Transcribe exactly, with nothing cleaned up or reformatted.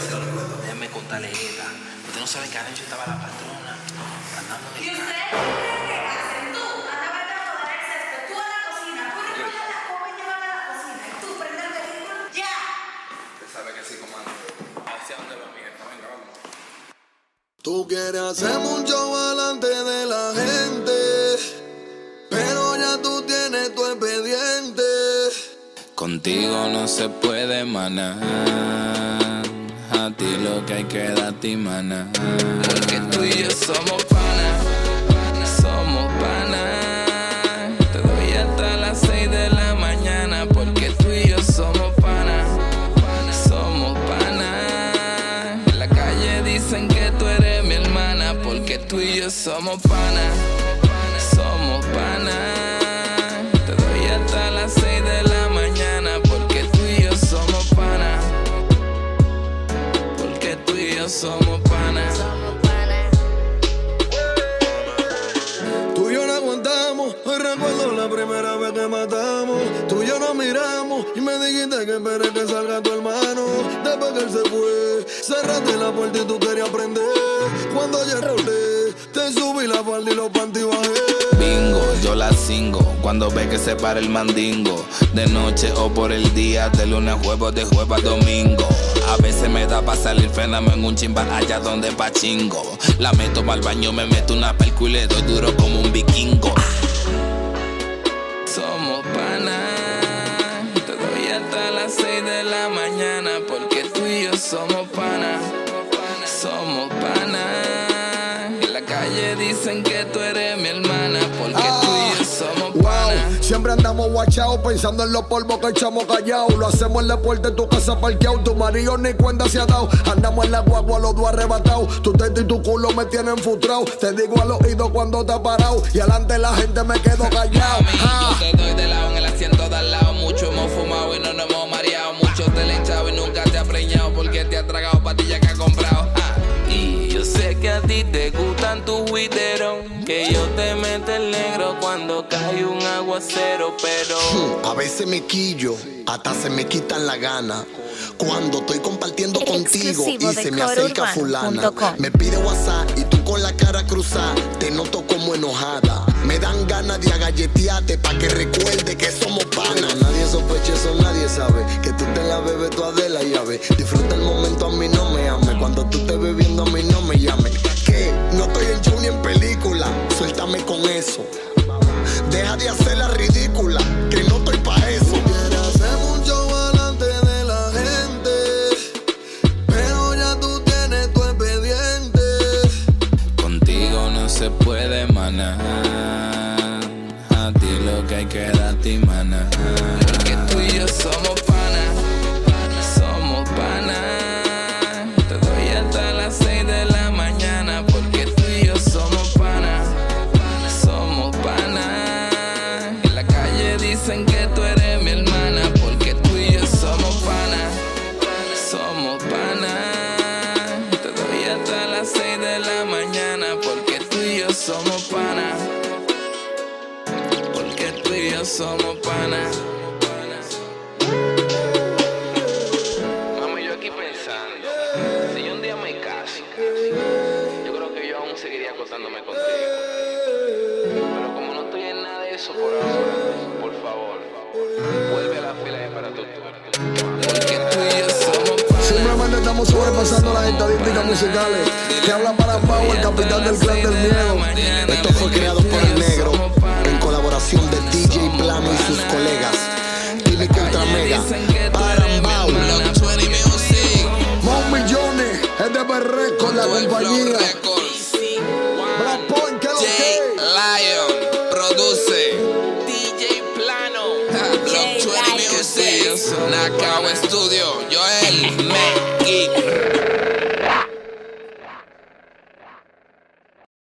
Déjame contarle esta. Usted no sabe que anoche estaba la patrona andando en el ¿Y usted qué hacen? Tú andabas tratando de dar el cesto, tú a la cocina, tú recoges la copa y llevarla a la cocina, y tú prende el vehículo, ¡ya! Usted sabe que sí, comando. ¿Hacia dónde va mi jefa? Venga, vamos. Tú quieres hacer mucho delante de la gente, pero ya tú tienes tu expediente. Contigo no se puede manar. A ti lo que hay que darte maná. Porque tú y yo somos panas. Somos panas. Te doy hasta las seis de la mañana. Porque tú y yo somos panas. Somos panas. En la calle dicen que tú eres mi hermana. Porque tú y yo somos panas. Somos panas. Te doy hasta las seis de la mañana. Porque tú y yo somos panas. Porque tú y yo somos panas. Tú y yo no aguantamos. Hoy recuerdo la primera vez que matamos. Tú y yo nos miramos y me dijiste que esperé que salga tu hermano. Después que él se fue, cerraste la puerta y tú querías aprender. Cuando yo rolé, te subí la falda y los panty bajé. Bingo, yo la cingo cuando ve que se para el mandingo. De noche o por el día, de lunes a jueves, de jueves a domingo. A veces me da pa' salir fenómeno en un chimba allá donde pa' chingo. La meto pa'l baño, me meto una pelcu y le doy duro como un vikingo. Somos panas, te doy hasta las seis de la mañana. Porque tú y yo somos panas. Somos panas. En la calle dicen que tú eres mi hermana. Porque Ah, tú y yo somos wow, panas. siempre andamos guachados pensando en los polvos que echamos callados. Lo hacemos en la puerta de tu casa parqueado. Tu marido ni cuenta se ha dado. Andamos en la guagua los dos arrebatados. Tu teta y tu culo me tienen frustrado. Te digo al oído cuando te ha parado. Y adelante la gente me quedo callado. Mami, Ah. yo te doy de lado en el asiento de al lado. Mucho hemos fumado y no nos hemos mareado. Mucho te le he echado y nunca te ha preñado. Porque te ha tragado pastillas que ha comprado. Ah. Y yo sé que a ti te gustan tus juiteros. Que yo te meto el negro cuando cae un aguacero. Pero A veces me quillo, hasta se me quitan la gana. Cuando estoy compartiendo contigo y Exclusivo de se me acerca core urban fulana. punto com. Me pide WhatsApp y tú con la cara cruzada. Te noto como enojada. Me dan ganas de agalletearte pa' que recuerde que somos panas. Nadie sospecha eso, nadie sabe que tú te la bebes tu Adela llave. Disfruta el momento, a mí no me ames. Cuando tú estés bebiendo a mí no me llames. Que no estoy en show ni en película. Suéltame con eso. Deja de hacer la ridícula, que no estoy pa' eso. Quieres hacer mucho delante de la gente, pero ya tú tienes tu expediente. contigo no se puede manar. A ti lo que hay que darte maná. Porque tú y yo somos panas. Somos panas. Te doy hasta las seis de la mañana. Porque tú y yo somos panas. Somos panas. En la calle dicen que tú eres mi hermana. Porque tú y yo somos panas. Somos panas. Te doy hasta las seis de la mañana. Porque tú y yo somos panas. Porque tú y yo somos panas. Mami, yo aquí pensando, si yo un día me caso, yo creo que yo aún seguiría acostándome contigo. Pero como no estoy en nada de eso por ahora, por favor, vuelve a la fila de para tu turno. Porque tú y yo somos panas. Simplemente estamos sobrepasando las estadísticas musicales. Que habla para Pau, el capitán del clan del miedo. Esto fue creado por el negro en colaboración de D J Plano y sus colegas. Timmy contra Mega, Arambao, Mon Millones, es de Berrec con la compañía. Black Point, que lo que. Lion produce D J Plano, Block veinte Music, Nakao Studio, Joel Meki.